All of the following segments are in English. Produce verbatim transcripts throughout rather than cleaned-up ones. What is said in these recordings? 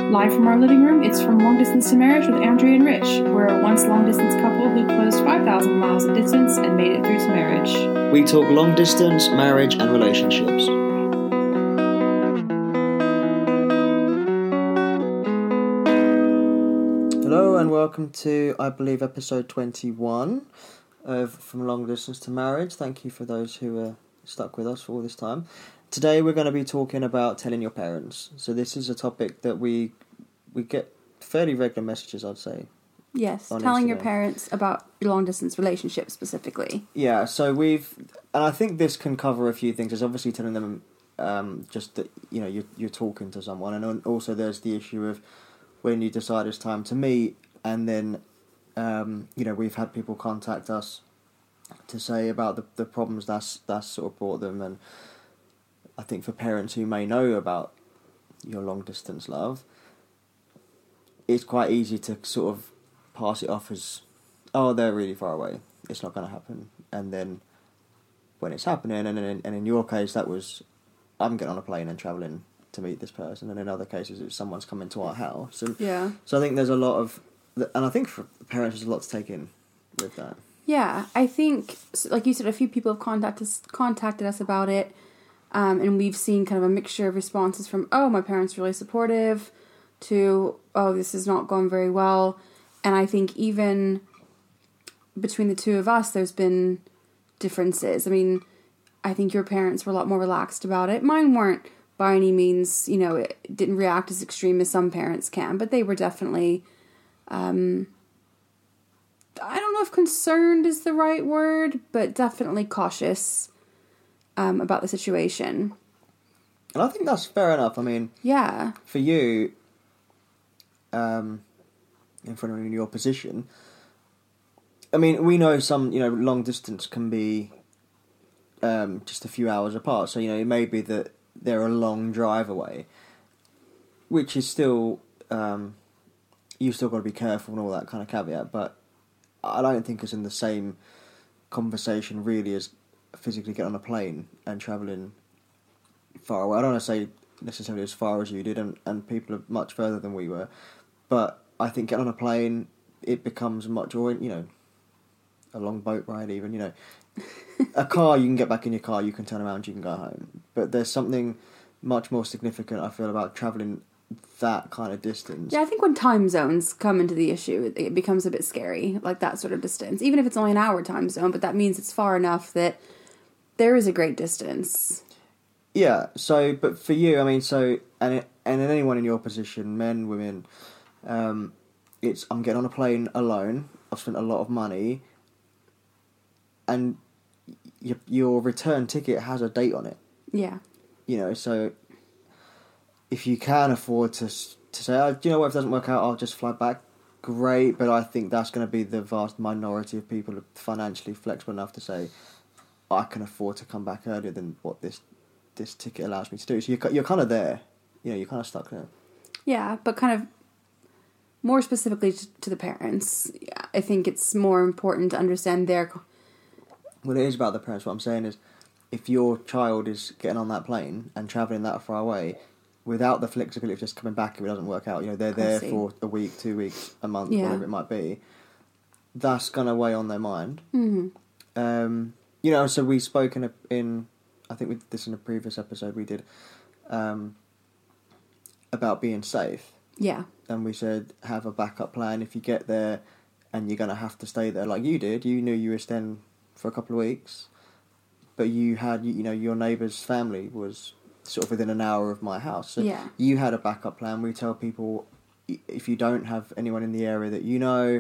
Live from our living room, it's From Long Distance to Marriage with Andrea and Rich. We're a once long-distance couple who closed five thousand miles of distance and made it through to marriage. We talk long distance, marriage and relationships. Hello and welcome to, I believe, episode twenty-one of From Long Distance to Marriage. Thank you for those who are stuck with us for all this time. Today we're going to be talking about telling your parents. So this is a topic that we we get fairly regular messages, I'd say. Yes, telling your parents about your long-distance relationship specifically. Yeah, so we've... And I think this can cover a few things. There's obviously telling them um, just that, you know, you're, you're talking to someone. And also there's the issue of when you decide it's time to meet. And then, um, you know, we've had people contact us to say about the, the problems that's, that's sort of brought them. And I think for parents who may know about your long-distance love, it's quite easy to sort of pass it off as, oh, they're really far away, it's not going to happen. And then when it's happening, and in, and in your case that was, I'm getting on a plane and travelling to meet this person, and in other cases it's someone's coming to our house. And yeah. So I think there's a lot of, and I think for parents there's a lot to take in with that. Yeah, I think, like you said, a few people have contacted us, contacted us about it, um, and we've seen kind of a mixture of responses from, oh, my parents are really supportive, to, oh, this is not going very well. And I think even between the two of us, there's been differences. I mean, I think your parents were a lot more relaxed about it. Mine weren't by any means, you know, it didn't react as extreme as some parents can, but they were definitely, um, I don't know if concerned is the right word, but definitely cautious um, about the situation. And I think that's fair enough. I mean, yeah, for you, um, in front of in your position, I mean, we know some, you know, long distance can be um, just a few hours apart. So, you know, it may be that they're a long drive away, which is still, um, you've still got to be careful and all that kind of caveat. But I don't think it's in the same conversation really as physically getting on a plane and travelling far away. I don't want to say necessarily as far as you did, and, and people are much further than we were. But I think getting on a plane, it becomes much, or, you know, a long boat ride even, you know. A car, you can get back in your car, you can turn around, you can go home. But there's something much more significant, I feel, about travelling that kind of distance. Yeah, I think when time zones come into the issue, it becomes a bit scary, like that sort of distance. Even if it's only an hour time zone, but that means it's far enough that there is a great distance. Yeah, so, but for you, I mean, so, and and anyone in your position, men, women, um, it's, I'm getting on a plane alone, I've spent a lot of money, and your, your return ticket has a date on it. Yeah. You know, so if you can afford to to say, oh, do you know what, if it doesn't work out, I'll just fly back, great, but I think that's going to be the vast minority of people who are financially flexible enough to say, I can afford to come back earlier than what this this ticket allows me to do. So you're, you're kind of there. You know, you're kind of stuck there. Yeah, but kind of more specifically to the parents, I think it's more important to understand their... Well, it is about the parents. What I'm saying is, if your child is getting on that plane and travelling that far away, without the flexibility of just coming back if it doesn't work out, you know, they're there for a week, two weeks, a month, yeah. whatever it might be, that's going to weigh on their mind. Mm-hmm. Um, you know, so we spoke in, a, in I think we did this in a previous episode we did, um, about being safe. Yeah. And we said, have a backup plan if you get there and you're going to have to stay there like you did. You knew you were staying for a couple of weeks, but you had, you know, your neighbour's family was sort of within an hour of my house. So yeah. you had a backup plan. We tell people, if you don't have anyone in the area that you know,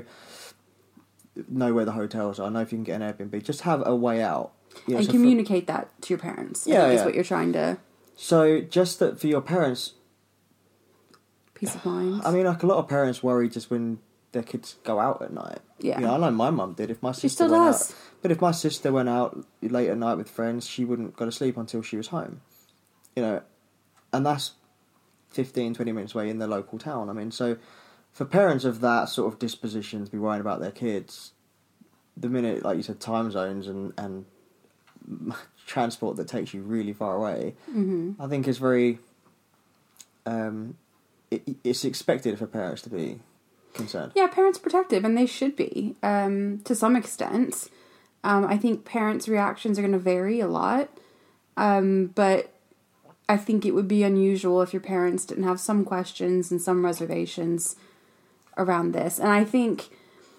know where the hotels are, know if you can get an Airbnb, just have a way out. You know, and so communicate for, that to your parents. Yeah, I think yeah. is what you're trying to... So just that for your parents... Peace of mind. I mean, like a lot of parents worry just when their kids go out at night. Yeah. You know, I know my mum did. If my sister she still went does. out, but if my sister went out late at night with friends, she wouldn't go to sleep until she was home. You know, and that's fifteen, twenty minutes away in the local town. I mean, so for parents of that sort of disposition to be worrying about their kids, the minute, like you said, time zones and, and transport that takes you really far away, mm-hmm. I think is very... Um, it, it's expected for parents to be concerned. Yeah, parents are protective, and they should be, um, to some extent. Um, I think parents' reactions are going to vary a lot, um, but I think it would be unusual if your parents didn't have some questions and some reservations around this. And I think,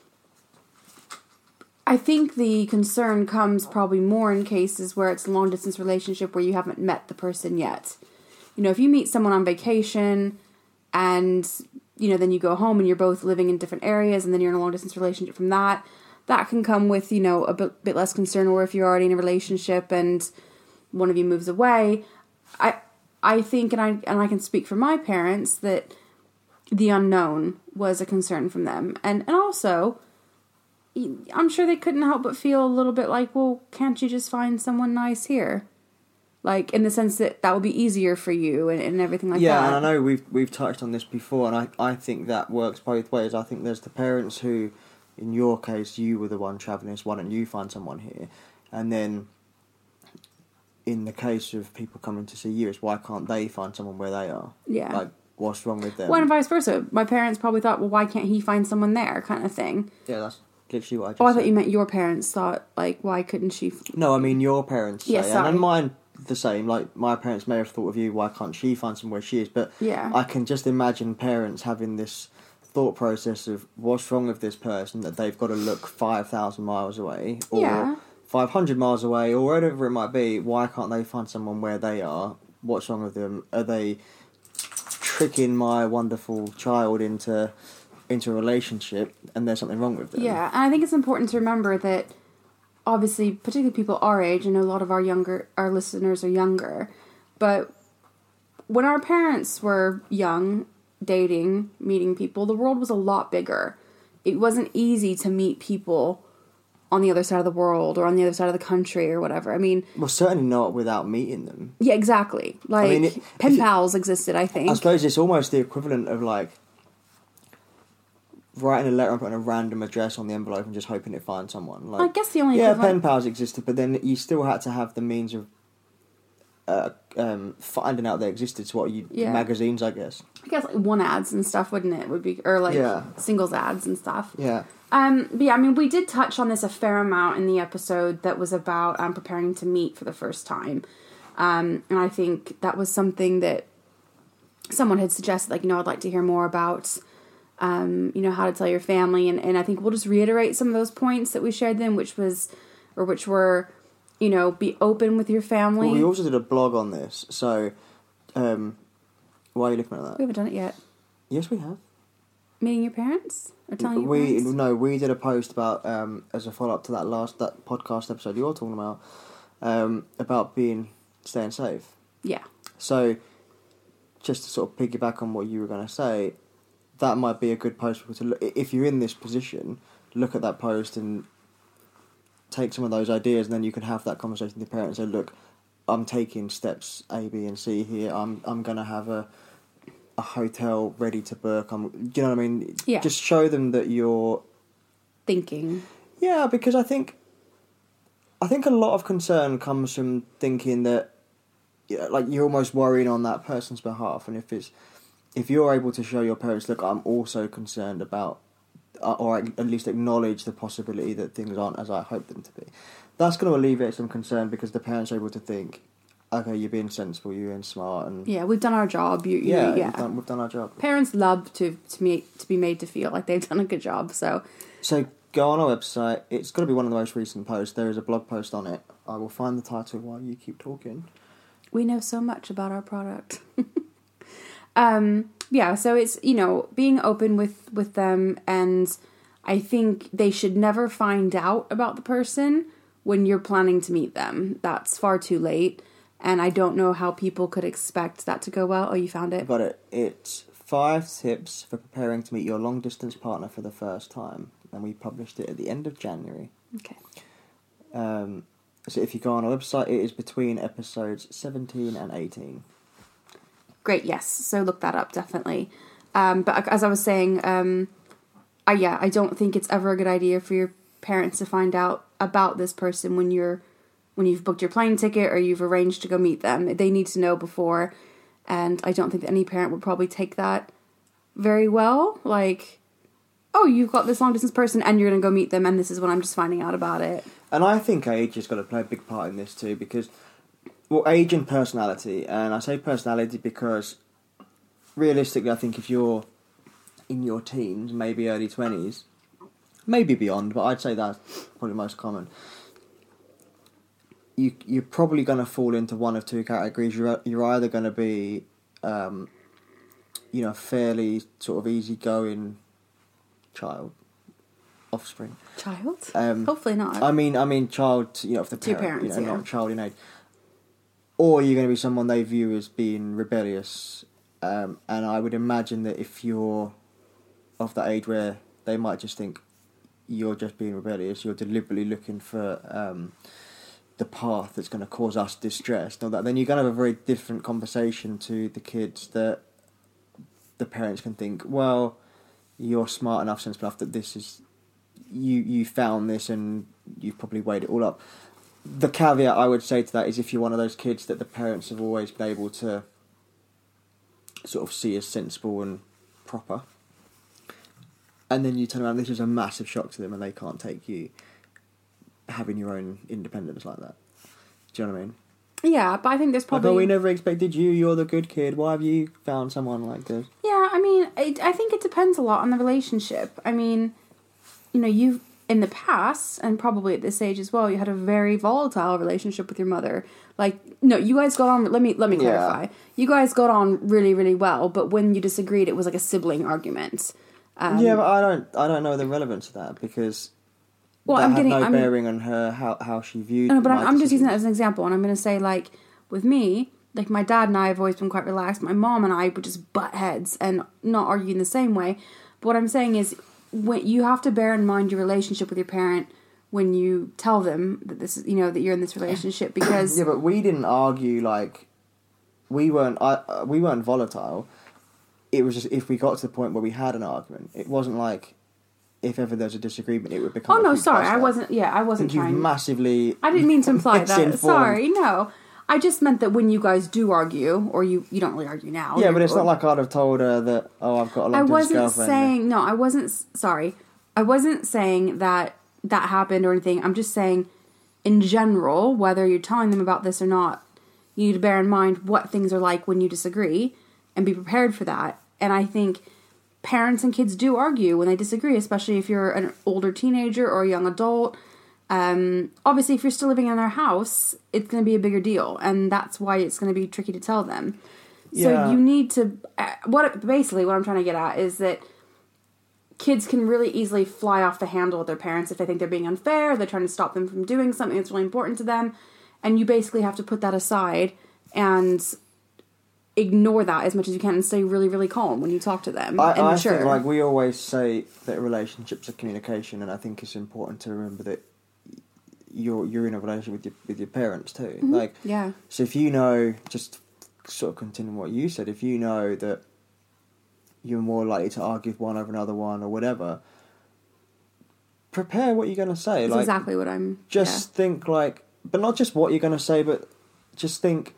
I think the concern comes probably more in cases where it's a long distance relationship where you haven't met the person yet. You know, if you meet someone on vacation and, you know, then you go home and you're both living in different areas and then you're in a long distance relationship from that, that can come with, you know, a bit, bit less concern. Or if you're already in a relationship and one of you moves away, I I think, and I and I can speak for my parents, that the unknown was a concern from them. And and also, I'm sure they couldn't help but feel a little bit like, well, can't you just find someone nice here? Like, in the sense that that would be easier for you and, and everything like yeah, that. Yeah, and I know we've we've touched on this before, and I, I think that works both ways. I think there's the parents who, in your case, you were the one travelling, so why don't you find someone here? And then, in the case of people coming to see you, it's why can't they find someone where they are? Yeah. Like, what's wrong with them? Well, and vice versa. My parents probably thought, well, why can't he find someone there, kind of thing. Yeah, that's literally what I just Oh, I said. thought you meant your parents thought, like, why couldn't she... F- No, I mean your parents say, Yeah, and, sorry. and mine the same. Like, my parents may have thought of you, why can't she find somewhere she is? But Yeah. I can just imagine parents having this thought process of what's wrong with this person that they've got to look five thousand miles away, or Yeah. five hundred miles away, or wherever it might be. Why can't they find someone where they are? What's wrong with them? Are they tricking my wonderful child into into a relationship, and there's something wrong with them? Yeah, and I think it's important to remember that, obviously, particularly people our age, I know a lot of our younger, our listeners are younger, but when our parents were young, dating, meeting people, the world was a lot bigger. It wasn't easy to meet people on the other side of the world or on the other side of the country or whatever. I mean... Well, certainly not without meeting them. Yeah, exactly. Like, I mean, it- pen if it- pals existed, I think. I suppose it's almost the equivalent of, like, writing a letter and putting a random address on the envelope and just hoping it finds someone. Like, I guess the only yeah, equivalent- pen pals existed, but then you still had to have the means of uh, um, finding out they existed. So what you Yeah. magazines, I guess. I guess like one ads and stuff, wouldn't it? Would be or like Yeah. singles ads and stuff. Yeah. Um, but yeah, I mean, we did touch on this a fair amount in the episode that was about um, preparing to meet for the first time. Um, and I think that was something that someone had suggested, like, you know, I'd like to hear more about, um, you know, how to tell your family. And, and I think we'll just reiterate some of those points that we shared then, which was, or which were, you know, be open with your family. Well, we also did a blog on this, so um, why are you looking at that? We haven't done it yet. Yes, we have. Meeting your parents? Or telling your we parents? no, we did a post about um, as a follow up to that last that podcast episode you're talking about um, about being staying safe. Yeah. So, just to sort of piggyback on what you were going to say, that might be a good post for people to look. If you're in this position, look at that post and take some of those ideas, and then you can have that conversation with your parents. And say, look, I'm taking steps A, B, and C here. I'm I'm going to have a a hotel ready to book. I'm, do you know what I mean? Yeah. Just show them that you're Thinking. Yeah, because I think I think a lot of concern comes from thinking that, yeah, like, you're almost worrying on that person's behalf, and if it's if you're able to show your parents, look, I'm also concerned about, uh, or at least acknowledge the possibility that things aren't as I hope them to be, that's going to alleviate some concern, because the parents are able to think, okay, you're being sensible, you're being smart, and Yeah, we've done our job. You, you yeah, yeah. We've, done, we've done our job. Parents love to to me to be made to feel like they've done a good job. So So go on our website. It's got to be one of the most recent posts. There is a blog post on it. I will find the title while you keep talking. we know so much about our product. um, yeah, so it's, you know, being open with with them, and I think they should never find out about the person when you're planning to meet them. That's far too late, and I don't know how people could expect that to go well. Oh, you found it? Got it. It's five tips for preparing to meet your long distance partner for the first time, and we published it at the end of January. Okay. Um, so if you go on our website, it is between episodes seventeen and eighteen. Great, yes. So look that up, definitely. Um, but as I was saying, um, I, yeah, I don't think it's ever a good idea for your parents to find out about this person when you're when you've booked your plane ticket or you've arranged to go meet them. They need to know before, and I don't think that any parent would probably take that very well. Like, oh, you've got this long distance person and you're going to go meet them and this is when I'm just finding out about it. And I think age has got to play a big part in this too, because, well, age and personality. And I say personality because, realistically, I think if you're in your teens, maybe early twenties, maybe beyond, but I'd say that's probably most common, you, you're probably going to fall into one of two categories. You're, you're either going to be, um, you know, fairly sort of easygoing child, offspring. Child? Um, Hopefully not. I mean, I mean, child. You know, of the To your parent, parents, you know, yeah. not child in age. Or you're going to be someone they view as being rebellious, um, and I would imagine that if you're of that age where they might just think you're just being rebellious, you're deliberately looking for um, the path that's going to cause us distress, and all that, then you're going to have a very different conversation to the kids that the parents can think, well, you're smart enough, sensible enough that this is, you, you found this and you've probably weighed it all up. The caveat I would say to that is if you're one of those kids that the parents have always been able to sort of see as sensible and proper, and then you turn around, this is a massive shock to them and they can't take you having your own independence like that. Do you know what I mean? Yeah, but I think there's probably... Like, oh, we never expected you, you're the good kid, why have you found someone like this? Yeah, I mean, it, I think it depends a lot on the relationship. I mean, you know, you've, in the past, and probably at this age as well, you had a very volatile relationship with your mother. Like, no, you guys got on, let me, let me clarify. Yeah. You guys got on really, really well, but when you disagreed, it was like a sibling argument. Um, yeah, but I don't, I don't know the relevance of that, because... Well, that I'm had getting no I'm, bearing on her, how, how she viewed No, but I'm, my I'm just using that decisions. as an example, and I'm going to say, like, with me, like, my dad and I have always been quite relaxed. My mom and I would just butt heads and not argue in the same way. But what I'm saying is, when you have to bear in mind your relationship with your parent when you tell them that this is, you know, that you're in this relationship, because... Yeah, but we didn't argue, like, we weren't, I, uh, we weren't volatile. It was just, if we got to the point where we had an argument, it wasn't like... if ever there's a disagreement, it would become. Oh a no, huge sorry, bust I up. wasn't. Yeah, I wasn't I think trying. You've massively. I didn't mean to imply that. misinformed. Sorry, no. I just meant that when you guys do argue, or you you don't really argue now. Yeah, but it's or, not like I'd have told her that. Oh, I've got a long I distance wasn't girlfriend. saying no. I wasn't sorry. I wasn't saying that that happened or anything. I'm just saying, in general, whether you're telling them about this or not, you need to bear in mind what things are like when you disagree, and be prepared for that. And I think parents and kids do argue when they disagree, especially if you're an older teenager or a young adult. Um, obviously, if you're still living in their house, it's going to be a bigger deal, and that's why it's going to be tricky to tell them. So Yeah. you need to... Uh, what basically, what I'm trying to get at is that kids can really easily fly off the handle with their parents if they think they're being unfair, they're trying to stop them from doing something that's really important to them, and you basically have to put that aside and ignore that as much as you can and stay really, really calm when you talk to them. I, and I mature. think, like, we always say that relationships are communication, and I think it's important to remember that you're you're in a relationship with your with your parents too. Mm-hmm. Like, yeah. so if you know, just sort of continuing what you said, if you know that you're more likely to argue with one over another one or whatever, prepare what you're going to say. That's like, exactly what I'm... Just yeah. think, like, but not just what you're going to say, but just think,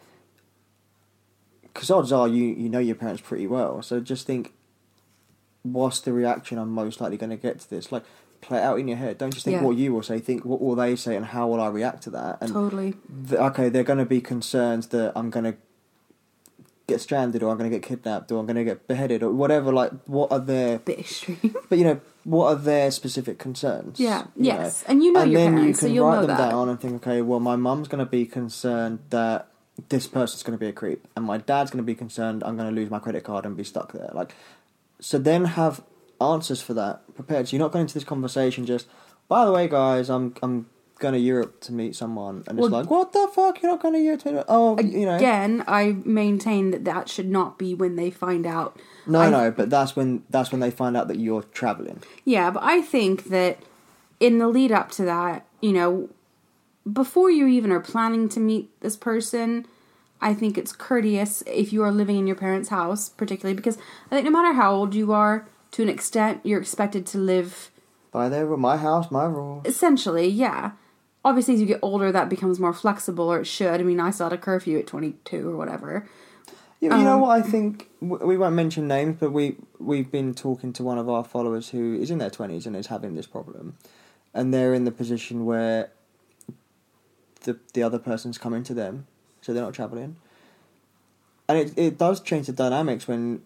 because odds are you, you know your parents pretty well, so just think, what's the reaction I'm most likely going to get to this? Like, play it out in your head. Don't just think Yeah. what you will say, think what will they say and how will I react to that. And Totally. th- okay, they're going to be concerned that I'm going to get stranded, or I'm going to get kidnapped, or I'm going to get beheaded, or whatever. Like, what are their... Bit extreme. But, you know, what are their specific concerns? Yeah. you Yes. know? And you know and your then parents, you can so you'll write know them that. down and think, okay, well, my mum's going to be concerned that this person's going to be a creep, and my dad's going to be concerned I'm going to lose my credit card and be stuck there. Like, so then have answers for that prepared. So you're not going into this conversation just, by the way, guys, I'm I'm going to Europe to meet someone, and it's Well, like, what the fuck? You're not going to Europe to... Oh, you know. Again, I maintain that that should not be when they find out. No, I- no, but that's when that's when they find out that you're travelling. Yeah, but I think that in the lead up to that, you know, before you even are planning to meet this person, I think it's courteous if you are living in your parents' house, particularly because I think no matter how old you are, to an extent, you're expected to live... By their rule, my house, my rules. Essentially, yeah. Obviously, as you get older, that becomes more flexible, or it should. I mean, I still had a curfew at twenty-two or whatever. Yeah, you know Um, what I think? W- We won't mention names, but we we've been talking to one of our followers who is in their twenties and is having this problem, and they're in the position where the the other person's coming to them, so they're not travelling, and it it does change the dynamics when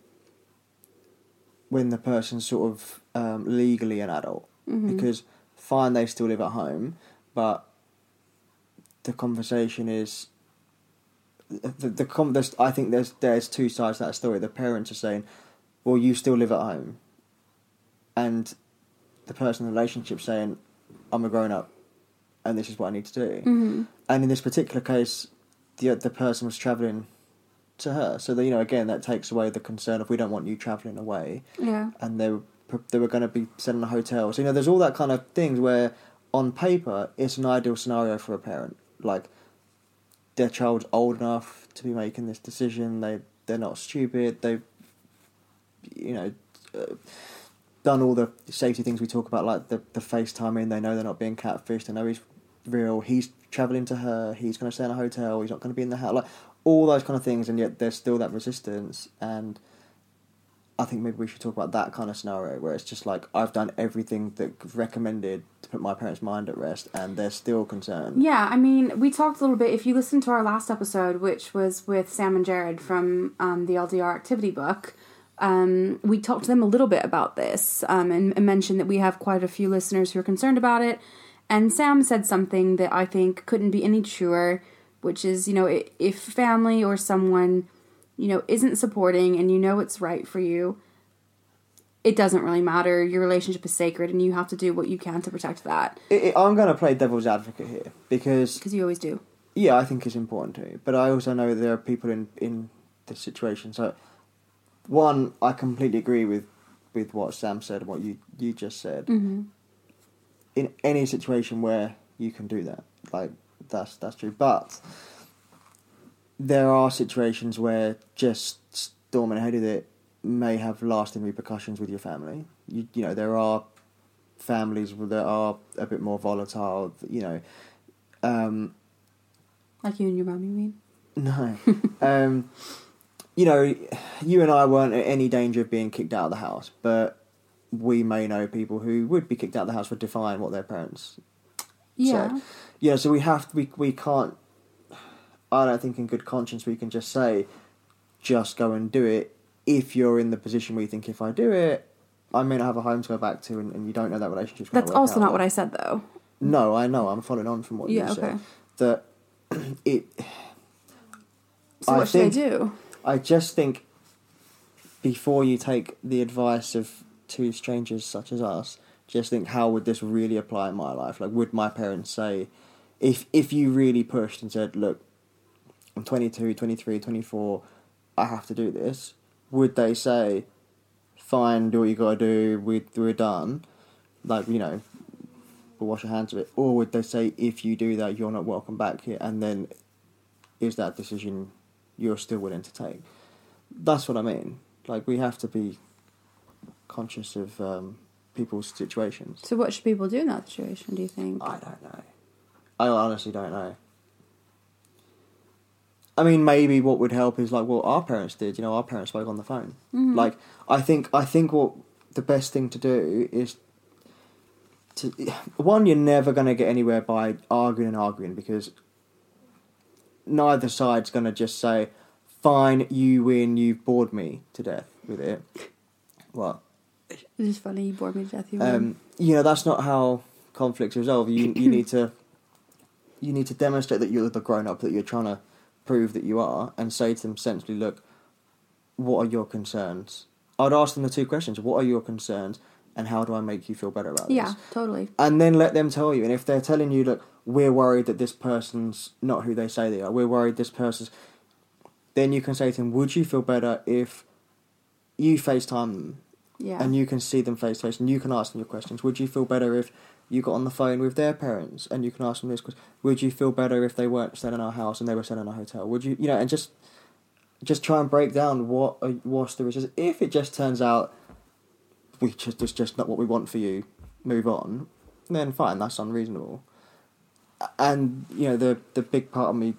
when the person's sort of um, legally an adult, Mhm. because fine they still live at home, but the conversation is. The, the, com- there's, I think there's there's two sides to that story. The parents are saying, "Well, you still live at home," and the person in the relationship saying, "I'm a grown up, and this is what I need to do." Mhm. And in this particular case, the the person was travelling to her, so that, you know, again, that takes away the concern of we don't want you travelling away, Yeah. and they were they were going to be sent in a hotel. So, you know, there's all that kind of things where on paper it's an ideal scenario for a parent, like. Their child's old enough to be making this decision. They they're not stupid. They've, you know, uh, done all the safety things we talk about, like the the FaceTiming. They know they're not being catfished. They know he's real. He's travelling to her. He's going to stay in a hotel. He's not going to be in the house. Like all those kind of things, and yet there's still that resistance. And I think maybe we should talk about that kind of scenario where it's just like, I've done everything that recommended to put my parents' mind at rest, and they're still concerned. Yeah, I mean, we talked a little bit. If you listen to our last episode, which was with Sam and Jared from um, the L D R activity book, um, we talked to them a little bit about this um, and, and mentioned that we have quite a few listeners who are concerned about it. And Sam said something that I think couldn't be any truer, which is, you know, if family or someone, you know, isn't supporting and you know it's right for you, it doesn't really matter. Your relationship is sacred and you have to do what you can to protect that. It, it, I'm going to play devil's advocate here because... Because you always do. Yeah, I think it's important too. But I also know that there are people in, in this situation. So, one, I completely agree with, with what Sam said and what you, you just said. Mm-hmm. In any situation where you can do that, like, that's that's true. But there are situations where just storming ahead with it may have lasting repercussions with your family. You, you know, there are families that are a bit more volatile, you know. Um, Like you and your mum, you mean? no. um, you know, you and I weren't at any danger of being kicked out of the house, but we may know people who would be kicked out of the house for defying what their parents Yeah. said. You know, so we have to, we, we can't, I don't think in good conscience we can just say, just go and do it, if you're in the position where you think, if I do it, I may not have a home to go back to, and, and you don't know that relationship's going to That's work also out. not what I said, though. No, I know, I'm following on from what Yeah, you okay. said. That it... So I what should I think- do? I just think before you take the advice of two strangers such as us, just think, how would this really apply in my life? Like, would my parents say, if if you really pushed and said, look, I'm twenty-two, twenty-three, twenty-four, I have to do this, would they say, fine, do what you got to do, we, we're done, like, you know, we'll wash our hands of it? Or would they say, if you do that, you're not welcome back here, and then is that decision you're still willing to take? That's what I mean. Like, we have to be conscious of um, people's situations. So what should people do in that situation, do you think? I don't know. I honestly don't know. I mean, maybe what would help is like what our parents did. You know, our parents spoke on the phone. Mhm. Like, I think, I think what the best thing to do is to, one, you're never going to get anywhere by arguing and arguing, because neither side's going to just say, fine, you win, you've bored me to death with it. What? It's just funny, you bored me to death. You win. Um, you know, that's not how conflicts resolve. You you need to you need to demonstrate that you're the grown up that you're trying to prove that you are, and say to them sensibly, look, what are your concerns? I'd ask them the two questions: what are your concerns, and how do I make you feel better about this? Yeah, totally. And then let them tell you. And if they're telling you, look, we're worried that this person's not who they say they are, we're worried this person's, then you can say to them, would you feel better if you FaceTime them? Yeah. And you can see them face to face, and you can ask them your questions. Would you feel better if you got on the phone with their parents, and you can ask them this question? Would you feel better if they weren't staying in our house and they were staying in a hotel? Would you, you know, and just, just try and break down what are, what's the risk. If it just turns out we just it's just not what we want for you, move on, then fine, that's unreasonable. And you know, the the big part of me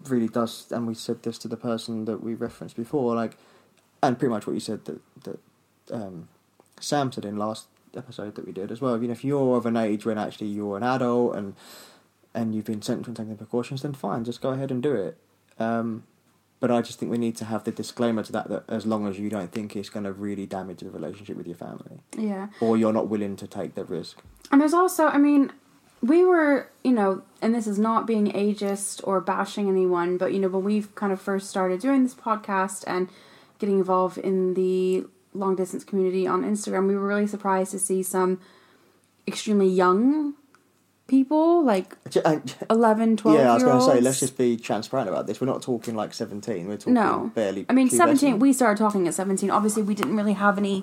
really does, and we said this to the person that we referenced before, like, and pretty much what you said that that um, Sam said in last episode that we did as well. You know, if you're of an age when actually you're an adult and and you've been sent to taking the precautions, then fine, just go ahead and do it. Um, but I just think we need to have the disclaimer to that that as long as you don't think it's going to really damage the relationship with your family, Yeah. or you're not willing to take the risk. And there's also, I mean, we were, you know, and this is not being ageist or bashing anyone, but, you know, when we've kind of first started doing this podcast and getting involved in the long distance community on Instagram, we were really surprised to see some extremely young people, like eleven, twelve Yeah, I was year going to olds. say, let's just be transparent about this. We're not talking like seventeen, we're talking No. barely. I mean, seventeen, pubescent. we started talking at seventeen. Obviously, we didn't really have any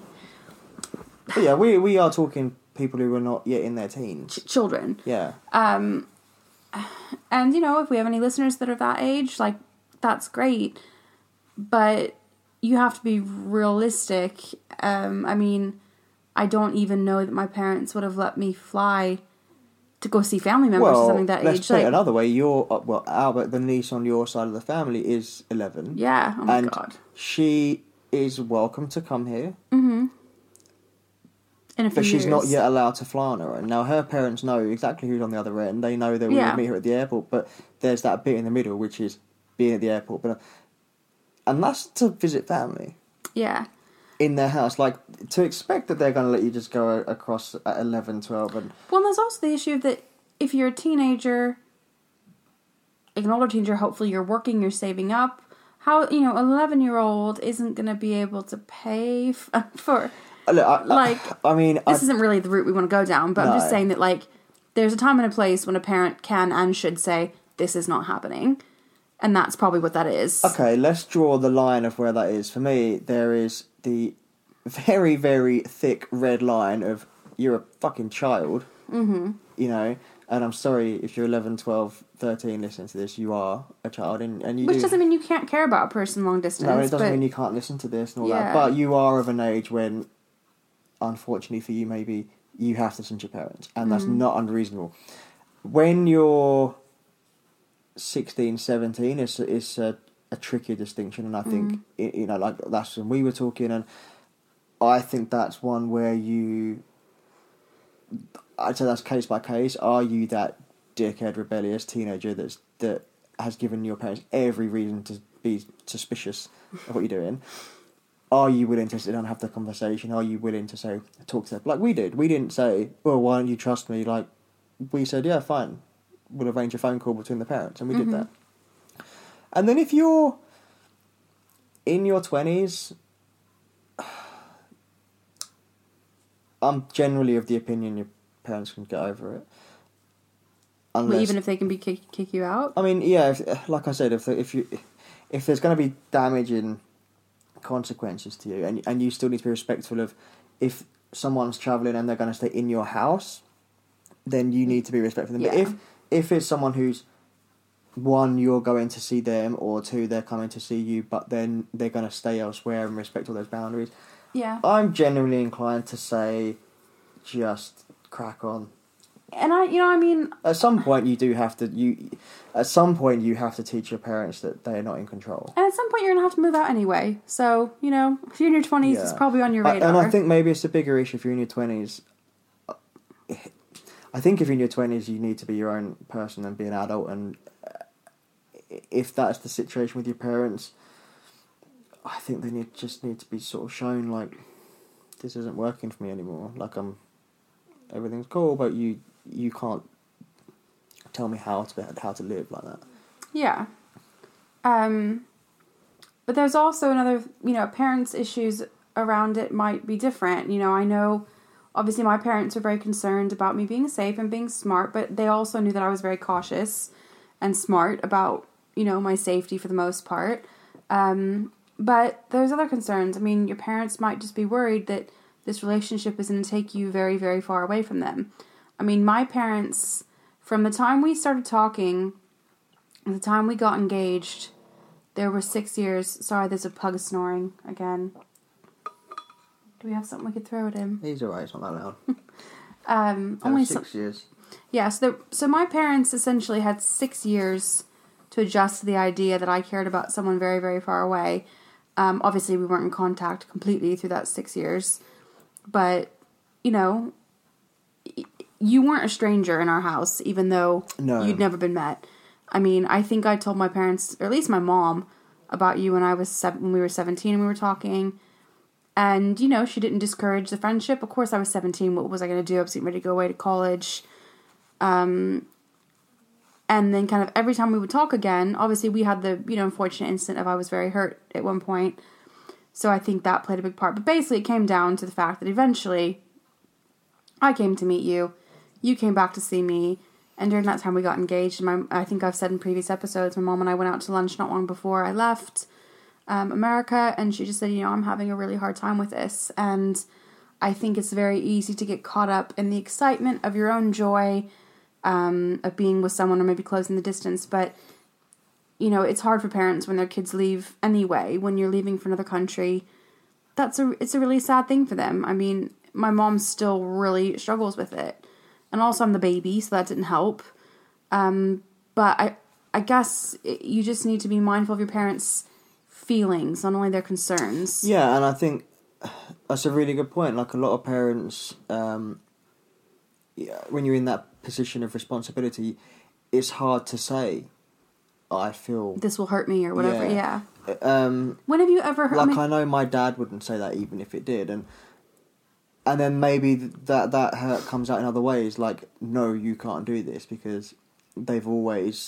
But yeah, we we are talking people who are not yet in their teens. ch- children. Yeah. Um, and, you know, if we have any listeners that are that age, like, that's great. But you have to be realistic. Um, I mean, I don't even know that my parents would have let me fly to go see family members Well, or something that let's age. put it Like, another way. Your uh, well, Albert, the niece on your side of the family, is eleven. yeah, oh my and god. she is welcome to come here, Mm-hmm. In a few but she's years. not yet allowed to fly on her own. Now, her parents know exactly who's on the other end. They know that we Yeah. would meet her at the airport, but there's that bit in the middle, which is being at the airport. But and that's to visit family Yeah. in their house. Like, to expect that they're going to let you just go a- across at eleven, twelve, and Well, and there's also the issue that if you're a teenager, like an older teenager, hopefully you're working, you're saving up. How, you know, an eleven-year-old isn't going to be able to pay f- for... Look, I, Like, I, I mean, I, This isn't really the route we want to go down, but I'm just No. saying that, like, there's a time and a place when a parent can and should say, this is not happening. And that's probably what that is. okay, let's draw the line of where that is. For me, there is the very, very thick red line of you're a fucking child, Mm-hmm. you know, and I'm sorry if you're eleven, twelve, thirteen listening to this, you are a child, and, and you Which do... doesn't mean you can't care about a person long distance. No, it doesn't but mean you can't listen to this and all Yeah. that, but you are of an age when, unfortunately for you, maybe you have to listen to your parents, and that's Mm. not unreasonable. When you're sixteen, seventeen, it's, it's a, a trickier distinction, and I think, Mm. it, you know, like, that's when we were talking, and I think that's one where you, I'd say that's case by case. Are you that dickhead, rebellious teenager that's, that has given your parents every reason to be suspicious of what you're doing? Are you willing to sit down and have the conversation? Are you willing to say, talk to them? Like we did. We didn't say, well, why don't you trust me? Like, we said, yeah, fine. We'll arrange a phone call between the parents. And we Mhm. did that. And then if you're in your twenties, I'm generally of the opinion your parents can get over it. Well, Unless, even if they can be kick, kick you out. I mean, yeah, if, like I said, if if you if there's going to be damaging consequences to you, and and you still need to be respectful of if someone's travelling and they're going to stay in your house, then you need to be respectful of them. But Yeah. if if it's someone who's one, you're going to see them, or two, they're coming to see you, but then they're going to stay elsewhere and respect all those boundaries, Yeah. I'm generally inclined to say, just crack on. And I, you know, I mean, At some point, you do have to you. At some point, you have to teach your parents that they are not in control. and at some point you're going to have to move out anyway. So, you know, if you're in your twenties, it's Yeah. probably on your I- radar. and I think maybe it's a bigger issue if you're in your twenties. I think if you're in your twenties, you need to be your own person and be an adult. And uh, if that's the situation with your parents, I think they need just need to be sort of shown like this isn't working for me anymore. Like I'm, everything's cool, but you you can't tell me how to how to live like that. Yeah. Um, but there's also another, you know, parents' issues around it might be different. You know, I know, obviously my parents were very concerned about me being safe and being smart, but they also knew that I was very cautious and smart about, you know, my safety for the most part. Um, but there's other concerns. I mean, your parents might just be worried that this relationship is going to take you very, very far away from them. I mean, my parents, from the time we started talking, the time we got engaged, there were six years. Sorry, there's a pug snoring again. Do we have something we could throw at him? He's alright, it's not that loud. Um, That only was so- six years. yeah. So, there, so my parents essentially had six years to adjust to the idea that I cared about someone very, very far away. Um, obviously, we weren't in contact completely through that six years. But, you know, you weren't a stranger in our house, even though No. you'd never been met. I mean, I think I told my parents, or at least my mom, about you when I was seven, when we were seventeen and we were talking. And, you know, she didn't discourage the friendship. Of course, I was seventeen. What was I going to do? I was getting ready to go away to college. Um... And then kind of every time we would talk again, obviously we had the, you know, unfortunate incident of I was very hurt at one point. So I think that played a big part. But basically it came down to the fact that eventually I came to meet you. You came back to see me. And during that time we got engaged. And my, I think I've said in previous episodes, my mom and I went out to lunch not long before I left um, America. And she just said, you know, I'm having a really hard time with this. And I think it's very easy to get caught up in the excitement of your own joy, Um, of being with someone or maybe closing the distance. But, you know, it's hard for parents when their kids leave anyway, when you're leaving for another country. That's a, it's a really sad thing for them. I mean, my mom still really struggles with it. And also I'm the baby, so that didn't help. Um, but I, I guess you just need to be mindful of your parents' feelings, not only their concerns. Yeah, and I think that's a really good point. Like, a lot of parents, um, yeah, when you're in that position of responsibility, it's hard to say, I feel... This will hurt me or whatever, yeah. yeah. Um, when have you ever heard... Like, I, mean, I know my dad wouldn't say that even if it did, and and then maybe that, that hurt comes out in other ways, like, no, you can't do this, because they've always...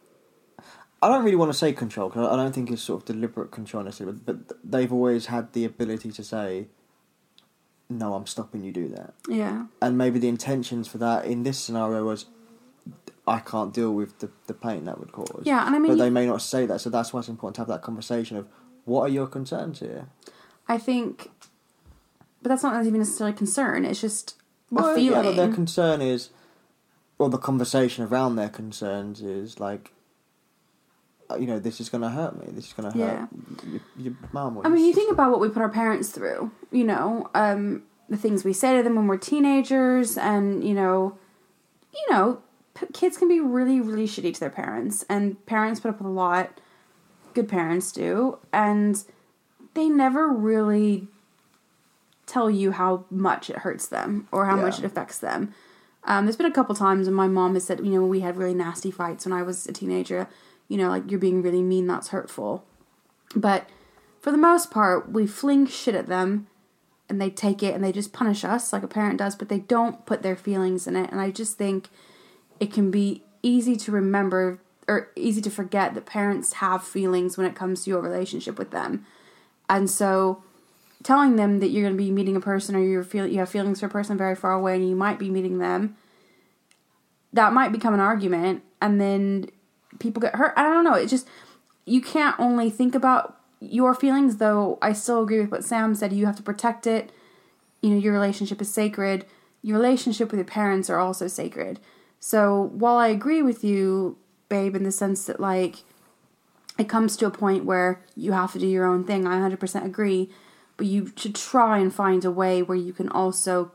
I don't really want to say control, because I don't think it's sort of deliberate control necessarily, but they've always had the ability to say, no, I'm stopping you do that. Yeah. And maybe the intentions for that in this scenario was, I can't deal with the, the pain that would cause. Yeah, and I mean... But they may not say that, so that's why it's important to have that conversation of, what are your concerns here? I think... But that's not even necessarily a concern, it's just well, a feeling. Yeah, but their concern is... Or the conversation around their concerns is, like... You know, this is going to hurt me. This is going to hurt yeah. your, your mum. Or I your mean, you sister. think about what we put our parents through, you know, um, the things we say to them when we're teenagers, and, you know, you know, p- kids can be really, really shitty to their parents, and parents put up with a lot, good parents do, and they never really tell you how much it hurts them, or how Yeah. much it affects them. Um, there's been a couple times when my mom has said, you know, we had really nasty fights when I was a teenager, you know, like, you're being really mean, that's hurtful. But for the most part, we fling shit at them, and they take it, and they just punish us like a parent does, but they don't put their feelings in it. And I just think it can be easy to remember, or easy to forget, that parents have feelings when it comes to your relationship with them. And so telling them that you're going to be meeting a person, or you feel you have feelings for a person very far away, and you might be meeting them, that might become an argument, and then people get hurt. I don't know. It just, you can't only think about your feelings, though I still agree with what Sam said. You have to protect it. You know, your relationship is sacred. Your relationship with your parents are also sacred. So while I agree with you, babe, in the sense that, like, it comes to a point where you have to do your own thing, I one hundred percent agree. But you should try and find a way where you can also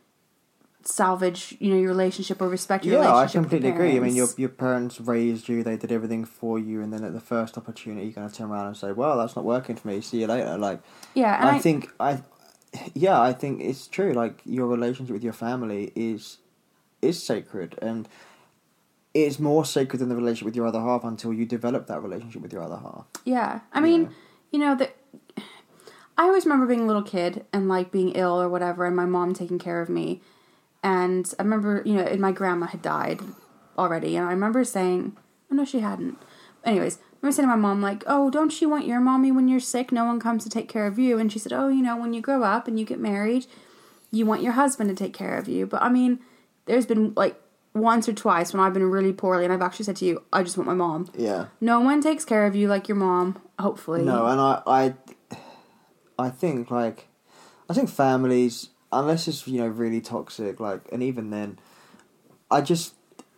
salvage, you know, your relationship or respect your yeah, relationship. Yeah, I completely with your agree. I mean, your parents. your parents raised you, they did everything for you, and then at the first opportunity, you're going to turn around and say, well, that's not working for me, see you later. Like, yeah, and I, I think, I, yeah, I think it's true. Like, your relationship with your family is is sacred, and it's more sacred than the relationship with your other half until you develop that relationship with your other half. Yeah, I mean, Yeah. you know, that I always remember being a little kid and, like, being ill or whatever, and my mom taking care of me. And I remember, you know, and my grandma had died already, and I remember saying, oh, no, she hadn't. Anyways, I remember saying to my mom, like, oh, don't you want your mommy when you're sick? No one comes to take care of you. And she said, oh, you know, when you grow up and you get married, you want your husband to take care of you. But, I mean, there's been, like, once or twice when I've been really poorly, and I've actually said to you, I just want my mom. Yeah. No one takes care of you like your mom, hopefully. No, and I, I, I think, like, I think families, unless it's, you know, really toxic, like, and even then, I just,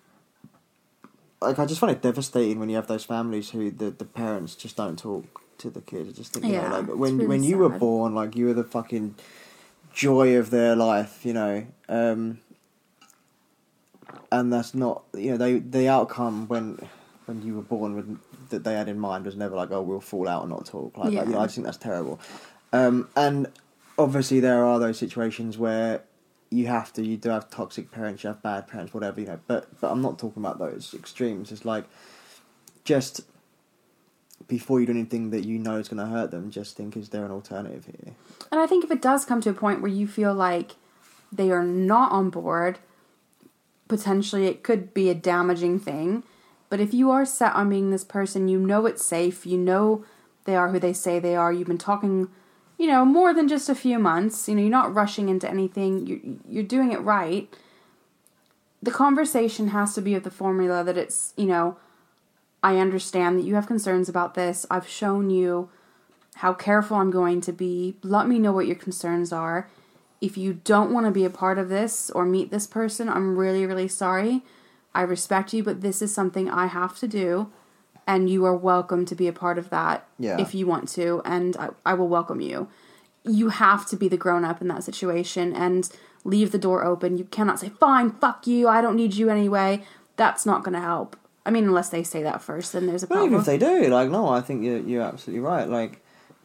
like, I just find it devastating when you have those families who the, the parents just don't talk to the kids. I just think, you Yeah, know, like, it's when really when you were sad. born, like, you were the fucking joy of their life, you know, um, and that's not, you know, they the outcome when when you were born with, that they had in mind was never like, oh, we'll fall out and not talk. Like, Yeah. like, you know, I just think that's terrible. Um, and obviously there are those situations where you have to, you do have toxic parents, you have bad parents, whatever, you know. But but I'm not talking about those extremes. It's like, just before you do anything that you know is going to hurt them, just think, is there an alternative here? And I think if it does come to a point where you feel like they are not on board, potentially it could be a damaging thing. But if you are set on being this person, you know it's safe, you know they are who they say they are, you've been talking, you know, more than just a few months, you know, you're not rushing into anything, you're, you're doing it right. The conversation has to be of the formula that it's, you know, I understand that you have concerns about this. I've shown you how careful I'm going to be. Let me know what your concerns are. If you don't want to be a part of this or meet this person, I'm really, really sorry. I respect you, but this is something I have to do. And you are welcome to be a part of that Yeah. if you want to. And I, I will welcome you. You have to be the grown-up in that situation and leave the door open. You cannot say, fine, fuck you, I don't need you anyway. That's not going to help. I mean, unless they say that first, then there's a Well, problem. even if they do, like, no, I think you're, you're absolutely right. Like,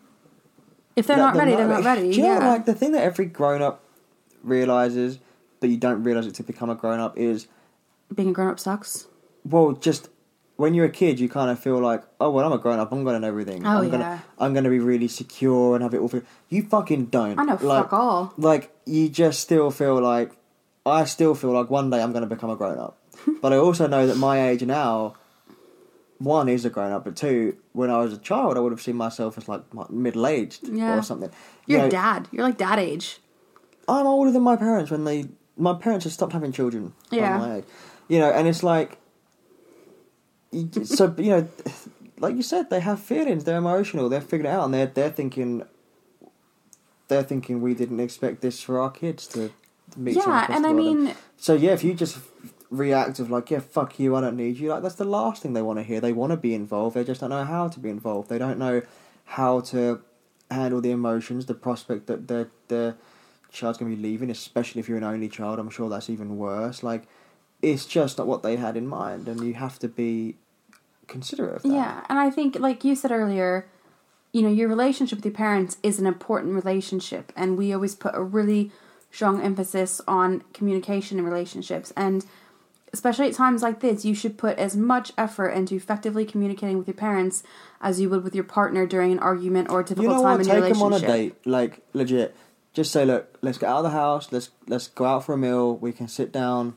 If they're that- not ready, they're not ready. Do you Yeah. know, like, the thing that every grown-up realises, but you don't realise it to become a grown-up, is, Being a grown-up sucks. well, just when you're a kid, you kind of feel like, oh, well, I'm a grown-up, I'm going to know everything. Oh, I'm yeah. Gonna, I'm going to be really secure and have it all figured. You fucking don't. I know, like, fuck all. Like, you just still feel like, I still feel like one day I'm going to become a grown-up. But I also know that my age now, one, is a grown-up, but two, when I was a child, I would have seen myself as, like, middle-aged Yeah. or something. You're You know, dad. You're like dad age. I'm older than my parents when they... My parents had stopped having children. by Yeah. my age. You know, and it's like... you- So, you know, like you said, they have feelings, they're emotional, they're figuring it out, and they're, they're thinking... They're thinking we didn't expect this for our kids to meet someone Yeah, across and the I world. mean... So, yeah, if you just react of like, yeah, fuck you, I don't need you, like, that's the last thing they want to hear. They want to be involved, they just don't know how to be involved. They don't know how to handle the emotions, the prospect that their, their child's going to be leaving, especially if you're an only child. I'm sure that's even worse. Like, it's just not what they had in mind, and you have to be considerate of that. Yeah, and I think, like you said earlier, you know, your relationship with your parents is an important relationship, and we always put a really strong emphasis on communication in relationships, and especially at times like this, you should put as much effort into effectively communicating with your parents as you would with your partner during an argument or a difficult You know time what? in your Take them on a relationship. date, like, legit. Just say, look, let's get out of the house. Let's let's go out for a meal. We can sit down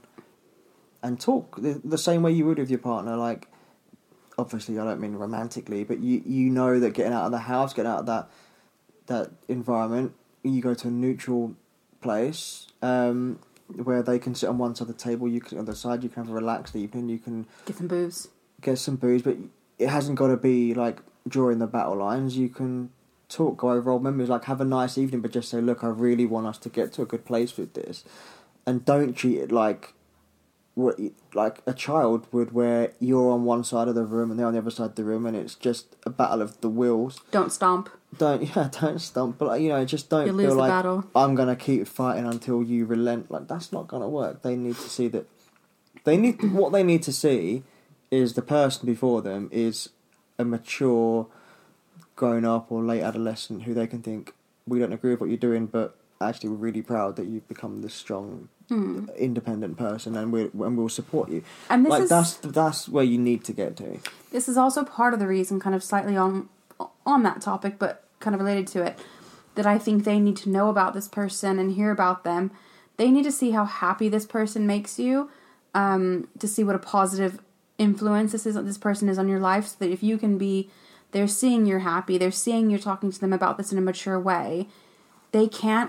and talk the, the same way you would with your partner. Like, obviously, I don't mean romantically, but you you know that getting out of the house, getting out of that that environment, you go to a neutral place um, where they can sit on one side of the table. You can on the side. You can have a relaxed evening. You can Get some booze. get some booze, but it hasn't got to be like drawing the battle lines. You can talk, go over old memories, like have a nice evening, but just say, look, I really want us to get to a good place with this, and don't treat it like what like a child would, where you're on one side of the room and they're on the other side of the room, and it's just a battle of the wills. Don't stomp. Don't yeah, don't stump, but like, you know, just don't You lose feel the like battle. I'm gonna keep fighting until you relent. Like, that's not gonna work. They need to see that. They need what they need to see is the person before them is a mature, grown up or late adolescent who they can think, we don't agree with what you're doing, but actually we're really proud that you've become this strong, Mm. independent person, and we and we'll support you. And this like is that's that's where you need to get to. this is also part of the reason, kind of slightly on on that topic, but kind of related to it, that I think they need to know about this person and hear about them. They need to see how happy this person makes you, um, to see what a positive influence this is this person is on your life, so that if you can be, they're seeing you're happy, they're seeing you're talking to them about this in a mature way, they can't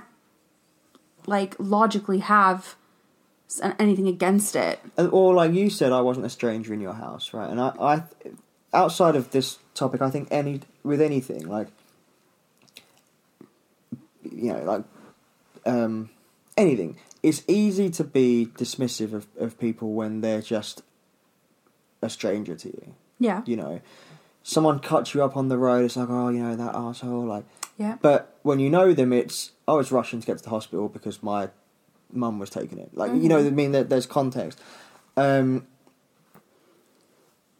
like logically have s- anything against it. And- Or like you said, I wasn't a stranger in your house, right? And I, I, outside of this topic, I think any with anything like, you know, like, um, anything, it's easy to be dismissive of, of people when they're just a stranger to you. Yeah. You know, someone cuts you up on the road, it's like, oh, you know, that arsehole, like. Yeah. But when you know them, it's, I was rushing to get to the hospital because my mum was taking it. Like, you know what I mean? There, there's context. Um,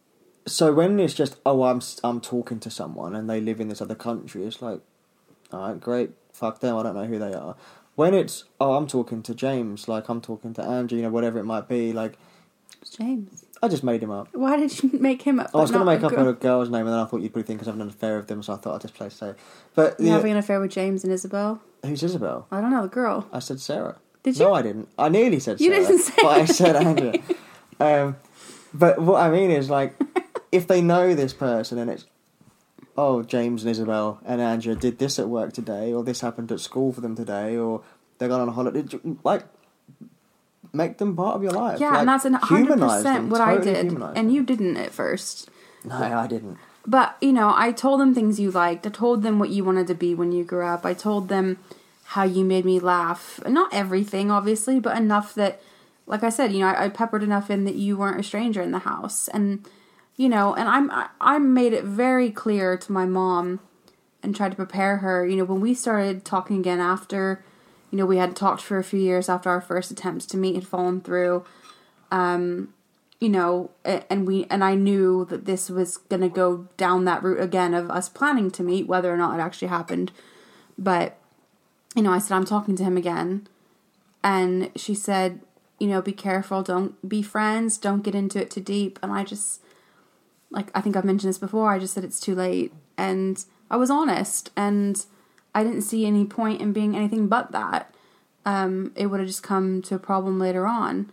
so when it's just, oh, I'm I'm talking to someone and they live in this other country, it's like, all right, great, fuck them, I don't know who they are. When it's, oh, I'm talking to James, like I'm talking to Andrew, you know, whatever it might be, like... James. I just made him up. Why did you make him up? I was going to make a up girl? a girl's name, and then I thought you'd probably think because I've had an affair with them, so I thought I'd just play safe. But You're yeah, having an affair with James and Isabel? who's Isabel? I don't know, the girl. I said Sarah. Did you? No, I didn't. I nearly said You Sarah. didn't say But I said Andrea. um, but what I mean is, like, if they know this person and it's, oh, James and Isabel and Andrea did this at work today, or this happened at school for them today, or they're gone on a holiday, like... Make them part of your life. Yeah, like, and that's one hundred humanise percent them, what totally I did. humanise And them. you didn't at first. No, I didn't. But, you know, I told them things you liked. I told them what you wanted to be when you grew up. I told them how you made me laugh. Not everything, obviously, but enough that, like I said, you know, I, I peppered enough in that you weren't a stranger in the house. And, you know, and I'm, I, I made it very clear to my mom and tried to prepare her. You know, when we started talking again after... You know, we had talked for a few years after our first attempts to meet had fallen through. Um, you know, and we and I knew that this was going to go down that route again of us planning to meet, whether or not it actually happened. But, you know, I said, I'm talking to him again. And she said, you know, be careful, don't be friends, don't get into it too deep. And I just, like, I think I've mentioned this before, I just said it's too late. And I was honest, and... I didn't see any point in being anything but that. Um, it would have just come to a problem later on.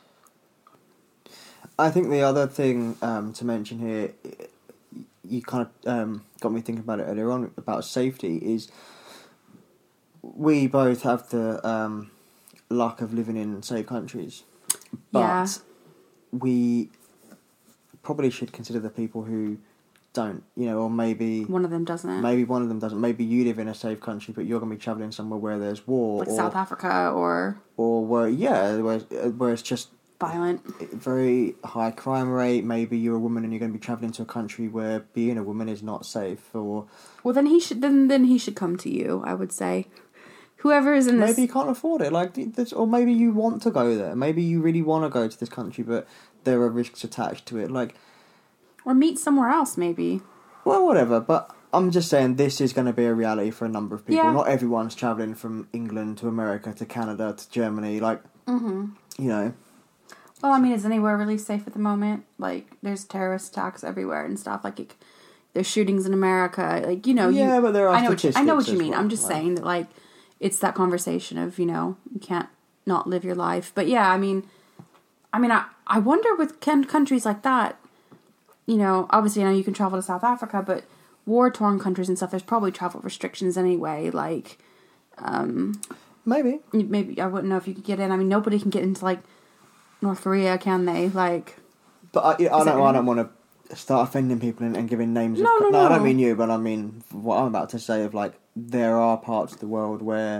I think the other thing um, to mention here, you kind of um, got me thinking about it earlier on, about safety, is we both have the um, luck of living in safe countries. But Yeah. we probably should consider the people who don't, you know, or maybe... One of them doesn't. Maybe one of them doesn't. Maybe you live in a safe country, but you're going to be travelling somewhere where there's war. Like or, South Africa or... Or where, yeah, where, where it's just... Violent. Very high crime rate. Maybe you're a woman and you're going to be travelling to a country where being a woman is not safe, or... Well, then he should then then he should come to you, I would say. Whoever is in this... Maybe you can't afford it, like, this, or maybe you want to go there. Maybe you really want to go to this country, but there are risks attached to it, like... Or meet somewhere else, maybe. Well, whatever, but I'm just saying this is going to be a reality for a number of people. Yeah. Not everyone's travelling from England to America to Canada to Germany, like, Mm-hmm. you know. Well, I mean, is anywhere really safe at the moment? Like, there's terrorist attacks everywhere and stuff. Like, it, there's shootings in America. Like, you know, Yeah, you, but there are I know what you, I know what statistics you as mean. well, I'm just like- saying that, like, it's that conversation of, you know, you can't not live your life. But yeah, I mean, I mean, I, I wonder with can, countries like that, you know, obviously I know you can travel to South Africa, but war-torn countries and stuff, there's probably travel restrictions anyway. Like, um, Maybe. maybe, I wouldn't know if you could get in. I mean, nobody can get into, like, North Korea, can they? Like... But I, I, Is that don't, I right? don't want to start offending people and, and giving names No, of... no, no, I no. don't mean you, but I mean what I'm about to say of, like, there are parts of the world where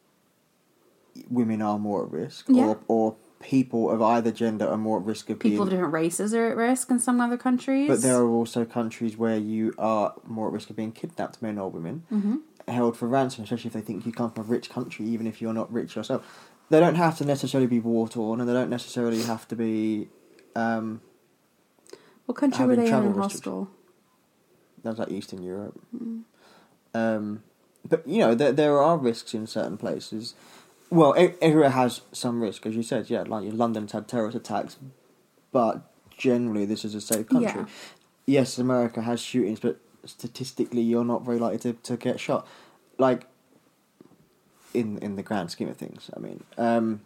women are more at risk, Yeah. or or people of either gender are more at risk of People being... of different races are at risk in some other countries. But there are also countries where you are more at risk of being kidnapped, men or women, Mm-hmm. held for ransom, especially if they think you come from a rich country, even if you're not rich yourself. They don't have to necessarily be war-torn, and they don't necessarily have to be... Um, What country were having they in travel in restrictions. hostel? That's like Eastern Europe. Mm. Um, but, you know, there, there are risks in certain places. Well, e- everywhere has some risk, as you said. Yeah, like London's had terrorist attacks, but generally this is a safe country. Yeah. Yes, America has shootings, but statistically you're not very likely to, to get shot. Like, in in the grand scheme of things, I mean. Um,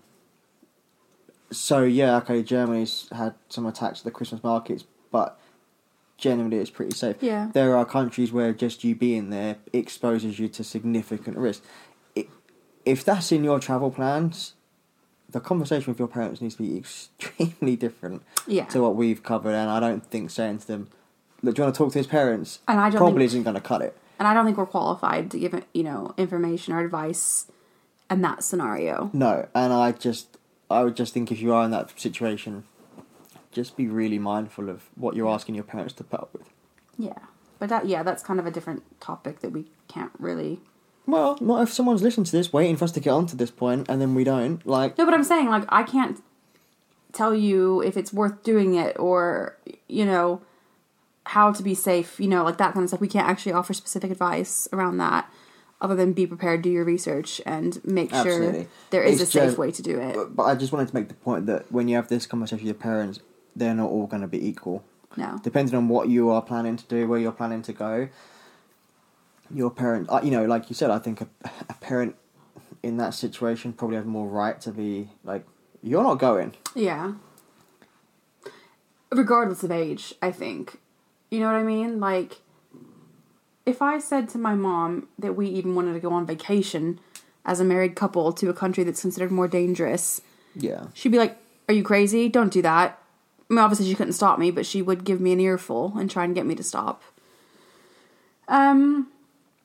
so, yeah, okay, Germany's had some attacks at the Christmas markets, but generally it's pretty safe. Yeah. There are countries where just you being there exposes you to significant risk. It, if that's in your travel plans, the conversation with your parents needs to be extremely different Yeah. to what we've covered, and I don't think saying to them, look, do you want to talk to his parents? And I don't Probably think- isn't going to cut it. And I don't think we're qualified to give, you know, information or advice in that scenario. No, and I just, I would just think if you are in that situation, just be really mindful of what you're asking your parents to put up with. Yeah. But that, yeah, that's kind of a different topic that we can't really... Well, not if someone's listening to this, waiting for us to get on to this point, and then we don't. Like, No, but I'm saying, like, I can't tell you if it's worth doing it or, you know, how to be safe, you know, like that kind of stuff. We can't actually offer specific advice around that other than be prepared, do your research, and make Absolutely. sure there is It's a safe just- way to do it. But, but I just wanted to make the point that when you have this conversation with your parents, they're not all going to be equal. No. Depending on what you are planning to do, where you're planning to go, your parent, uh, you know, like you said, I think a, a parent in that situation probably has more right to be like, you're not going. Yeah. Regardless of age, I think. You know what I mean? Like, if I said to my mom that we even wanted to go on vacation as a married couple to a country that's considered more dangerous, Yeah. she'd be like, are you crazy? Don't do that. I mean, obviously she couldn't stop me, but she would give me an earful and try and get me to stop. Um,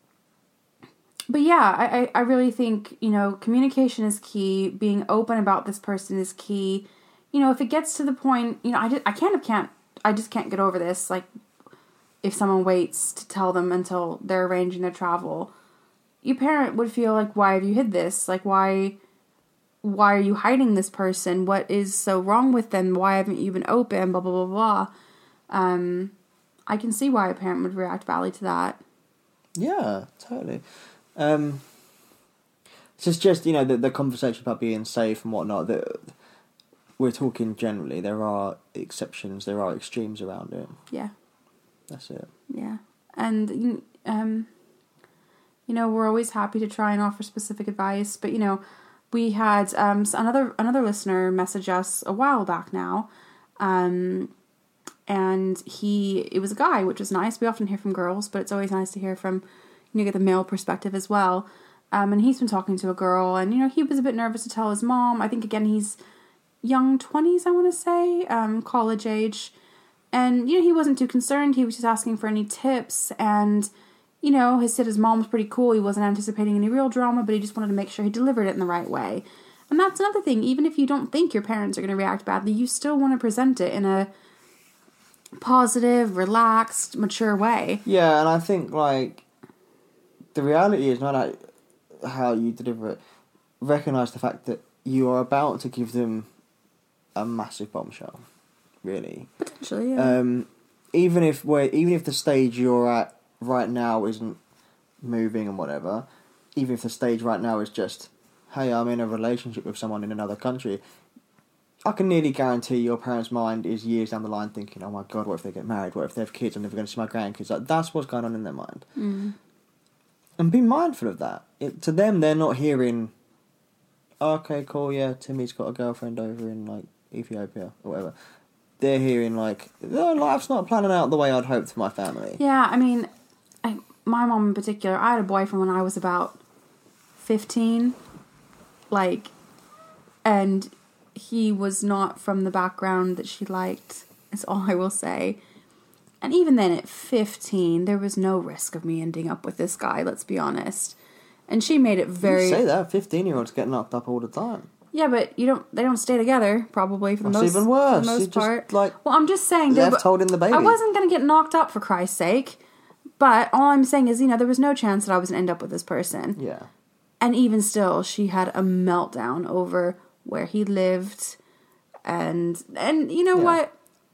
but yeah, I, I, I really think, you know, communication is key. Being open about this person is key. You know, if it gets to the point, you know, I, just, I kind of can't, I just can't get over this. Like, if someone waits to tell them until they're arranging their travel, your parent would feel like, why have you hid this? Like, why... why are you hiding this person? What is so wrong with them? Why haven't you been open? Blah, blah, blah, blah. Um, I can see why a parent would react badly to that. Yeah, totally. Um, it's just, just you know, the, the conversation about being safe and whatnot, that we're talking generally. There are exceptions, there are extremes around it. Yeah. That's it. Yeah. And, um, you know, we're always happy to try and offer specific advice, but, you know, we had um, another another listener message us a while back now, um, and he it was a guy, which is nice. We often hear from girls, but it's always nice to hear from, you know, get the male perspective as well. Um, and he's been talking to a girl, and you know, he was a bit nervous to tell his mom. I think again he's young twenties, I want to say, um, college age, and you know, he wasn't too concerned. He was just asking for any tips and. You know, he said his mom was pretty cool. He wasn't anticipating any real drama, but he just wanted to make sure he delivered it in the right way. And that's another thing. Even if you don't think your parents are going to react badly, you still want to present it in a positive, relaxed, mature way. Yeah, and I think, like, the reality is not like how you deliver it. Recognise the fact that you are about to give them a massive bombshell, really. Potentially, yeah. Um, even if we're, even if the stage you're at right now isn't moving and whatever, even if the stage right now is just, hey, I'm in a relationship with someone in another country, I can nearly guarantee your parents' mind is years down the line thinking, oh my god, what if they get married? What if they have kids? I'm never going to see my grandkids. Like, that's what's going on in their mind. Mm. And be mindful of that. It, to them, they're not hearing, oh, okay, cool, yeah, Timmy's got a girlfriend over in, like, Ethiopia or whatever. They're hearing, like, oh, life's not planning out the way I'd hoped for my family. Yeah, I mean... I, my mom in particular, I had a boyfriend when I was about fifteen, like, and he was not from the background that she liked, is all I will say. And even then, at fifteen, there was no risk of me ending up with this guy, let's be honest. And she made it very... You say that, fifteen-year-olds get knocked up all the time. Yeah, but you don't. They don't stay together, probably, for the That's most, even worse. for the most You just, part. like, well, I'm just saying... left but holding the baby. I wasn't going to get knocked up, for Christ's sake. But all I'm saying is, you know, there was no chance that I was going to end up with this person. Yeah. And even still, she had a meltdown over where he lived. And, and you know Yeah. what?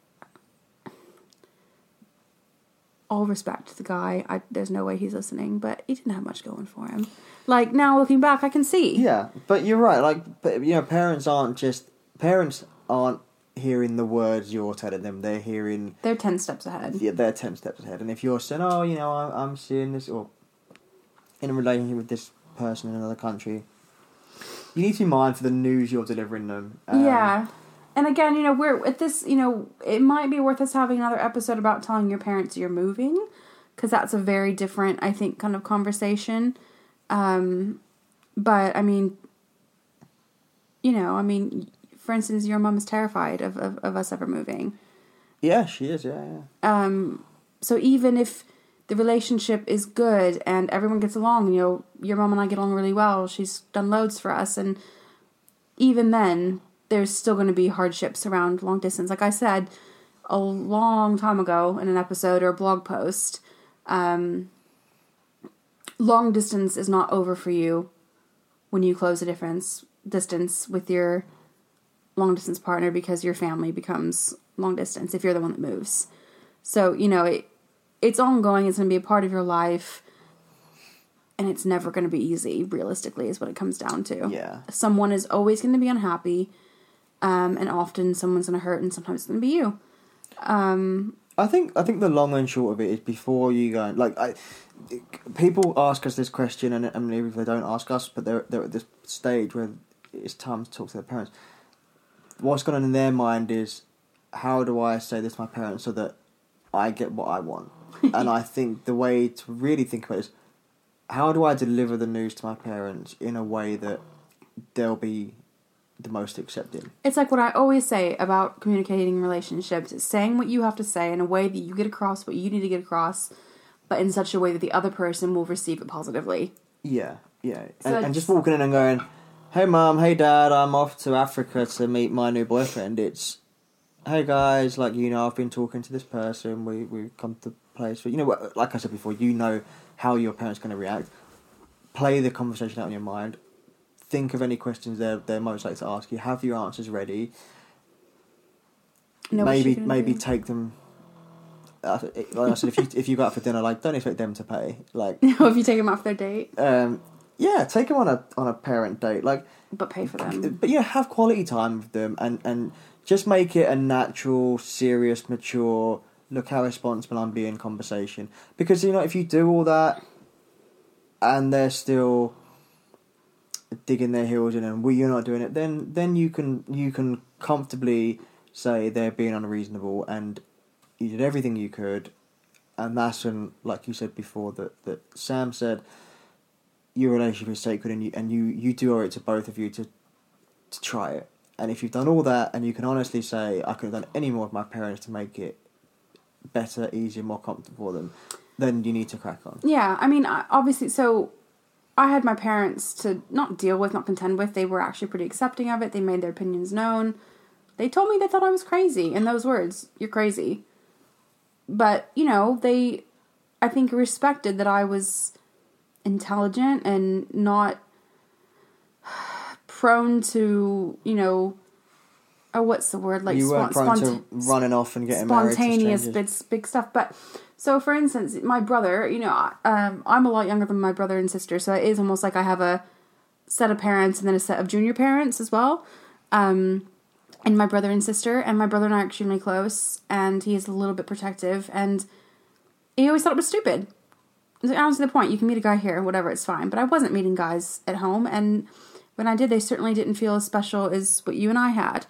All respect to the guy. I, there's no way he's listening, but he didn't have much going for him. Like, now looking back, I can see. Yeah, but you're right. Like, but, you know, parents aren't just... Parents aren't hearing the words you're telling them. They're hearing... They're ten steps ahead. Yeah, they're ten steps ahead. And if you're saying, oh, you know, I'm, I'm seeing this, or in a relationship with this person in another country, you need to be mindful of the news you're delivering them. Um, Yeah. And again, you know, we're at this, you know, it might be worth us having another episode about telling your parents you're moving, because that's a very different, I think, kind of conversation. Um, but, I mean, you know, I mean... For instance, your mum is terrified of, of, of us ever moving. Yeah, she is, yeah, yeah. Um, so even if the relationship is good and everyone gets along, you know, your mum and I get along really well, she's done loads for us, and even then, there's still going to be hardships around long distance. Like I said a long time ago in an episode or a blog post, um, long distance is not over for you when you close a difference distance with your long distance partner, because your family becomes long distance if you're the one that moves. So, you know, it it's ongoing. It's going to be a part of your life. And it's never going to be easy, realistically, is what it comes down to. Yeah. Someone is always going to be unhappy. Um, and often someone's going to hurt, and sometimes it's going to be you. Um, I think I think the long and short of it is before you go, like, I, people ask us this question, and, and maybe if they don't ask us, but they're, they're at this stage where it's time to talk to their parents. What's going on in their mind is, how do I say this to my parents so that I get what I want? And I think the way to really think about it is, how do I deliver the news to my parents in a way that they'll be the most accepting? It's like what I always say about communicating relationships. It's saying what you have to say in a way that you get across what you need to get across, but in such a way that the other person will receive it positively. Yeah, yeah. So and, and just walking in and going, hey mum, hey dad, I'm off to Africa to meet my new boyfriend. It's, hey guys, like, you know, I've been talking to this person, we, we've come to the place where, you know, like I said before, you know how your parents are going to react. Play the conversation out in your mind. Think of any questions they're, they're most likely to ask you. Have your answers ready. Know maybe what maybe do. take them... Uh, like I said, if you if you go out for dinner, like, don't expect them to pay. Like, Or if you take them off their date, um, yeah, take them on a on a parent date. Like, but pay for them. but yeah, have quality time with them, and, and just make it a natural, serious, mature, look how responsible I'm being conversation. Because, you know, if you do all that and they're still digging their heels in and well, you're not doing it, then then you can you can comfortably say they're being unreasonable and you did everything you could. And that's when, like you said before, that, that Sam said, your relationship is sacred, and you and you, you do owe it to both of you to to try it. And if you've done all that, and you can honestly say, I could have done any more with my parents to make it better, easier, more comfortable for them, then you need to crack on. Yeah, I mean, I- obviously, so I had my parents to not deal with, not contend with. They were actually pretty accepting of it. They made their opinions known. They told me they thought I was crazy. In those words, you're crazy. But, you know, they, I think, respected that I was intelligent and not prone to, you know, oh, what's the word? Like, you weren't spon- prone spont- to running off and getting married to spontaneous strangers. big, big stuff. But, so, for instance, my brother, you know, um, I'm a lot younger than my brother and sister, so it is almost like I have a set of parents and then a set of junior parents as well. Um... And my brother and sister, and my brother and I are extremely close, and he is a little bit protective, and he always thought it was stupid. I don't see the point. You can meet a guy here, whatever, it's fine. But I wasn't meeting guys at home, and when I did, they certainly didn't feel as special as what you and I had.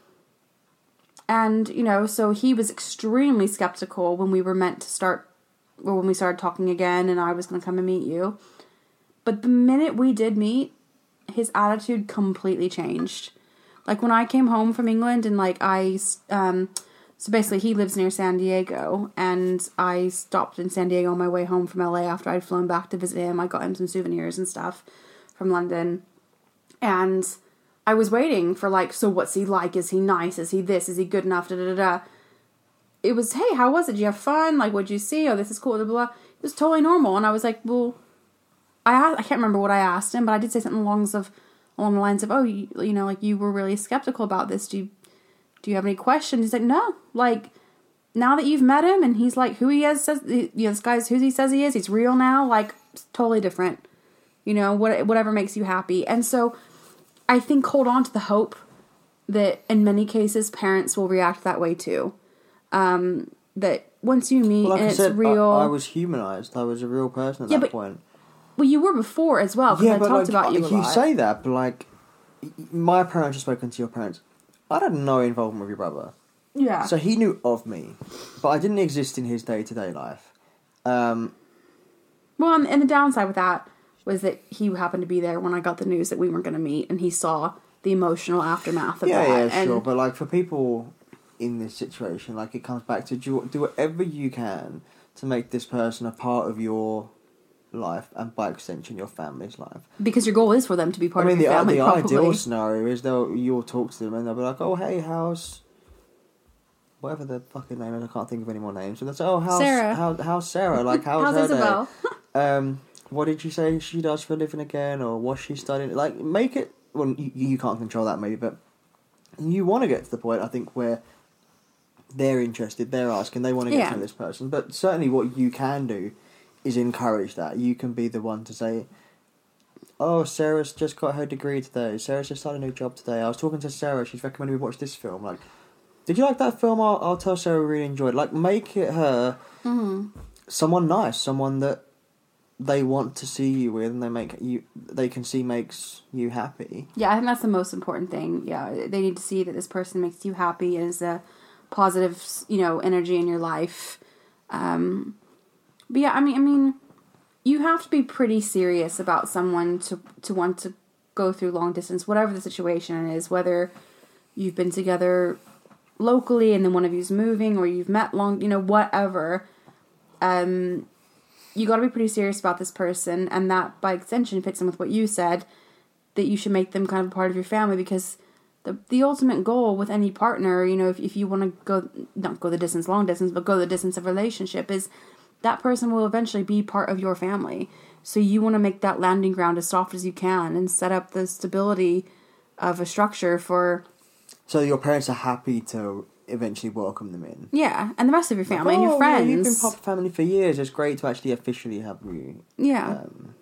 And, you know, so he was extremely skeptical when we were meant to start, or when we started talking again, and I was going to come and meet you. But the minute we did meet, his attitude completely changed. Like, when I came home from England and, like, I, um, so basically he lives near San Diego, and I stopped in San Diego on my way home from L A after I'd flown back to visit him. I got him some souvenirs and stuff from London, and I was waiting for, like, so what's he like? Is he nice? Is he this? Is he good enough? Da da da da. It was, hey, how was it? Did you have fun? Like, what'd you see? Oh, this is cool, blah, blah, blah. It was totally normal, and I was like, well, I asked, I can't remember what I asked him, but I did say something along of, along the lines of, oh, you, you know, like, you were really skeptical about this. Do you, do you have any questions? He's like, no. Like, now that you've met him and he's like who he is, says, you know, this guy's who he says he is, he's real now, like, it's totally different. You know, what whatever makes you happy. And so, I think hold on to the hope that in many cases parents will react that way too. Um, that once you meet Well, like and I it's said, real. I, I was humanised. I was a real person at Yeah, that but- point. Well, you were before as well, because Yeah, I but talked like, about you a you lot. say that, but like, y- my parents have spoken to your parents. I had no involvement with your brother. Yeah. So he knew of me, but I didn't exist in his day-to-day life. Um, Well, and, and the downside with that was that he happened to be there when I got the news that we weren't going to meet, and he saw the emotional aftermath of yeah, that. yeah, and sure. But like, for people in this situation, like, it comes back to do, do whatever you can to make this person a part of your life, and by extension your family's life. Because your goal is for them to be part I mean, of your the, family, the probably. ideal scenario is they'll you'll talk to them and they'll be like, oh, hey, how's whatever the fucking name is, I can't think of any more names. And they'll say, oh, how's Sarah. How, how's Sarah? Like, how's, How's her Isabel? day? Um, what did she say she does for a living again, or what's she studying? Like, make it. Well, you, you can't control that maybe, but you want to get to the point, I think, where they're interested, they're asking, they want to get Yeah. to know this person. But certainly what you can do is encourage that. You can be the one to say, oh, Sarah's just got her degree today. Sarah's just started a new job today. I was talking to Sarah. She's recommended we watch this film. Like, did you like that film? I'll, I'll tell Sarah we really enjoyed it. Like, make it her Mm-hmm. someone nice, someone that they want to see you with, and they make you they can see makes you happy. Yeah, I think that's the most important thing. Yeah, they need to see that this person makes you happy and is a positive, you know, energy in your life. Um, but yeah, I mean, I mean, you have to be pretty serious about someone to to want to go through long distance, whatever the situation is. Whether you've been together locally and then one of you's moving, or you've met long, you know, whatever. Um, you got to be pretty serious about this person, and that by extension fits in with what you said, that you should make them kind of a part of your family, because the the ultimate goal with any partner, you know, if if you want to go, not go the distance, long distance, but go the distance of relationship, is that person will eventually be part of your family. So you want to make that landing ground as soft as you can and set up the stability of a structure for... So your parents are happy to eventually welcome them in. Yeah, and the rest of your family Like, and your oh, friends. Yeah, you've been part of the family for years. It's great to actually officially have you Yeah. um,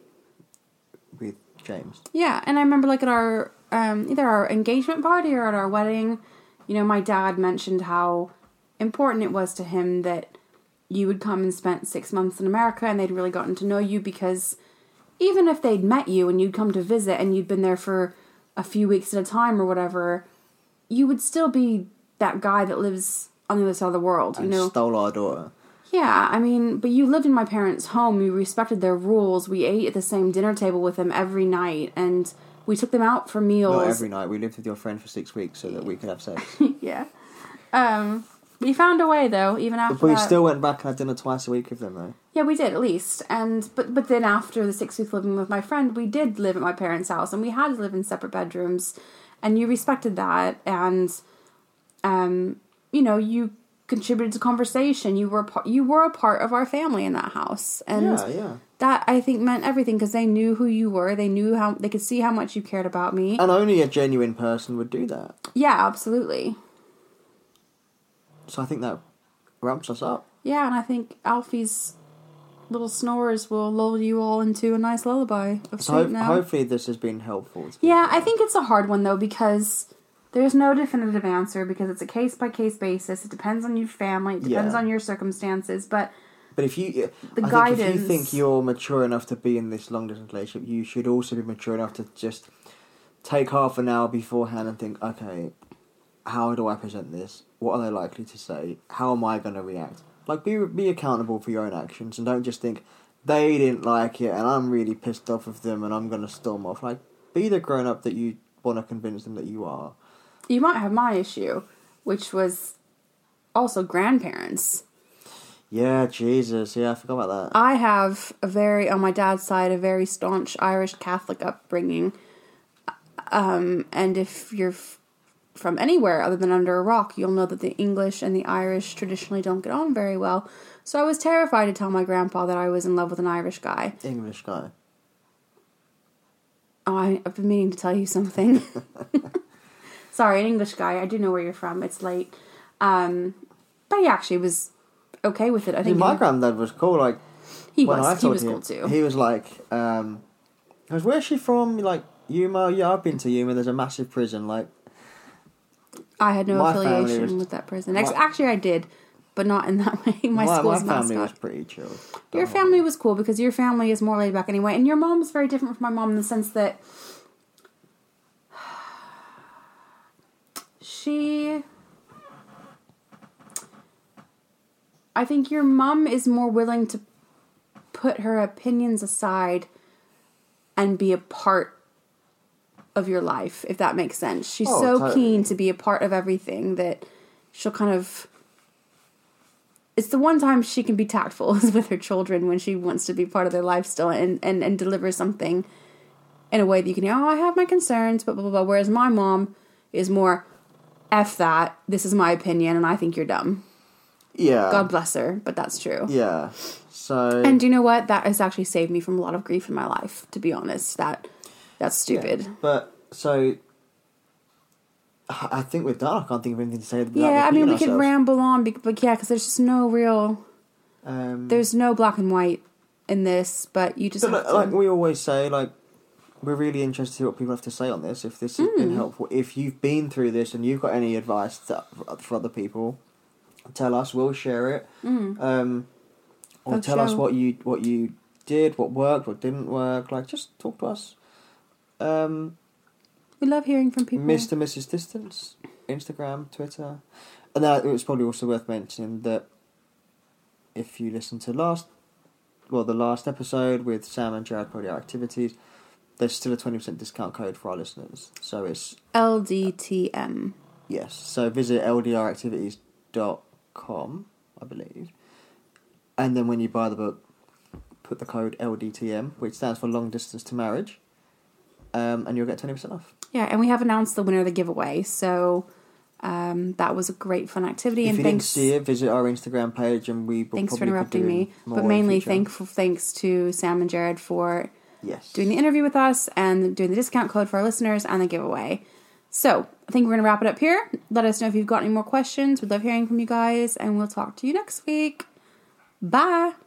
with James. Yeah, and I remember like at our, um, either our engagement party or at our wedding, you know, my dad mentioned how important it was to him that you would come and spend six months in America and they'd really gotten to know you, because even if they'd met you and you'd come to visit and you'd been there for a few weeks at a time or whatever, you would still be that guy that lives on the other side of the world, you And know. stole our daughter. Yeah, I mean, but you lived in my parents' home. We respected their rules. We ate at the same dinner table with them every night, and we took them out for meals. Not every night. We lived with your friend for six weeks so that we could have sex. Yeah. Um, we found a way, though, even after But we that. still went back and had dinner twice a week with them, though. Yeah, we did, at least. And but but then after the six weeks living with my friend, we did live at my parents' house, and we had to live in separate bedrooms, and you respected that, and um, you know, you contributed to conversation. You were a part, you were a part of our family in that house, and Yeah, yeah. that I think meant everything, because they knew who you were. They knew how they could see how much you cared about me. And only a genuine person would do that. Yeah, absolutely. So I think that ramps us up. Yeah, and I think Alfie's little snores will lull you all into a nice lullaby of So sleep ho- now. hopefully this has been helpful. to Yeah, people. I think it's a hard one, though, because there's no definitive answer, because it's a case-by-case basis. It depends on your family. It depends Yeah. on your circumstances. But But if you, The I guidance- think if you think you're mature enough to be in this long distance relationship, you should also be mature enough to just take half an hour beforehand and think, okay, how do I present this? What are they likely to say? How am I going to react? Like, be be accountable for your own actions, and don't just think they didn't like it and I'm really pissed off with them and I'm going to storm off. Like, be the grown up that you want to convince them that you are. you might have my issue, which was also grandparents. Yeah, Jesus. Yeah, I forgot about that. I have a very, on my dad's side, a very staunch Irish Catholic upbringing. Um, and if you're f- from anywhere other than under a rock, you'll know that the English and the Irish traditionally don't get on very well. So I was terrified to tell my grandpa that I was in love with an Irish guy. English guy. Oh, I, I've been meaning to tell you something. Sorry, an English guy. I do know where you're from. It's late. Um, but he actually was okay with it. I I think mean, my he, granddad was cool. Like, he when I was. He told was him, cool too. he was like, um, I was, where's she from? Like, Yuma? Yeah, I've been to Yuma. There's a massive prison. Like, I had no my family affiliation was- with that prison. Ex- my- Actually, I did, but not in that way. My, my, school's my family mascot. was pretty chill. Your Don't family hold was cool because your family is more laid back anyway, and your mom is very different from my mom in the sense that she. I think your mom is more willing to put her opinions aside and be a part of your life, if that makes sense. She's Oh, so totally. keen to be a part of everything that she'll kind of... It's the one time she can be tactful is with her children when she wants to be part of their life still and, and, and deliver something in a way that you can, oh, I have my concerns, blah, blah, blah, blah. Whereas my mom is more, F that, this is my opinion, and I think you're dumb. Yeah. God bless her, but that's true. Yeah. So. And do you know what? That has actually saved me from a lot of grief in my life, to be honest. That That's stupid. Yeah. But, so. I think we're done. I can't think of anything to say. Without Yeah, I mean, we repeating could ourselves. ramble on, bec- but yeah, because there's just no real, Um, there's no black and white in this, but you just but have like, to. like we always say, like we're really interested to hear what people have to say on this. If this has Mm. been helpful, if you've been through this and you've got any advice to, for other people, tell us. We'll share it. Mm. Um, or Oh, tell us show. what you what you did, what worked, what didn't work. Like, just talk to us. Um, We love hearing from people. Mister Missus Distance, Instagram, Twitter, and then it's probably also worth mentioning that if you listen to last, well, the last episode with Sam and Jared Body Activities, there's still a twenty percent discount code for our listeners. So it's L D T M. yes. So visit L D R activities dot com, I believe, and then when you buy the book, put the code L D T M, which stands for Long Distance to Marriage, um, and you'll get twenty percent off. Yeah, and we have announced the winner of the giveaway, so um, that was a great fun activity. If and you thanks, didn't see it, visit our Instagram page, and we will thanks for probably be interrupting doing me. more But in mainly, future. thankful thanks to Sam and Jared for yes, doing the interview with us and doing the discount code for our listeners and the giveaway. So I think we're going to wrap it up here. Let us know if you've got any more questions. We'd love hearing from you guys, and we'll talk to you next week. Bye.